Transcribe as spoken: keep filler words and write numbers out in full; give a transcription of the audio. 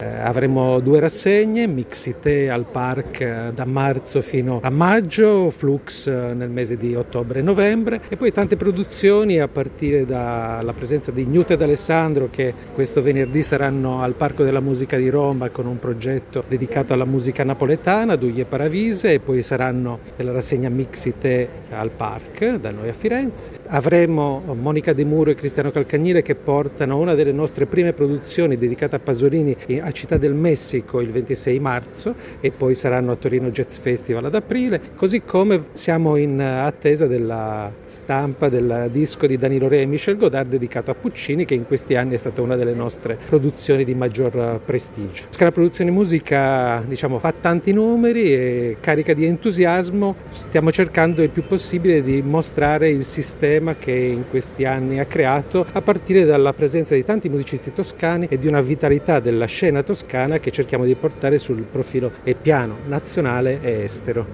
Eh, avremo due rassegne, Mixité al Parc eh, da marzo fino a maggio, Flux eh, nel mese di ottobre e novembre, e poi tante produzioni a partire dalla presenza di Newt ed Alessandro, che questo venerdì saranno al Parco della Musica di Roma con un progetto dedicato alla musica napoletana, Duglie Paravise, e poi saranno nella rassegna Mixité al Parc da noi a Firenze. Avremo Monica De Muro e Cristiano Calcagnile che portano una delle nostre prime produzioni dedicata a Pasolini a Città del Messico il ventisei marzo, e poi saranno a Torino Jazz Festival ad aprile, così come siamo in attesa della stampa del disco di Danilo Re e Michel Godard dedicato a Puccini, che in questi anni è stata una delle nostre produzioni di maggior prestigio. Scala Produzioni Musica, diciamo, fa tanti numeri e carica di entusiasmo. Stiamo cercando il più possibile di mostrare il sistema che in questi anni ha creato, a partire dalla presenza di tanti musicisti toscani e di una vitalità della scena toscana che cerchiamo di portare sul profilo e piano nazionale e estero.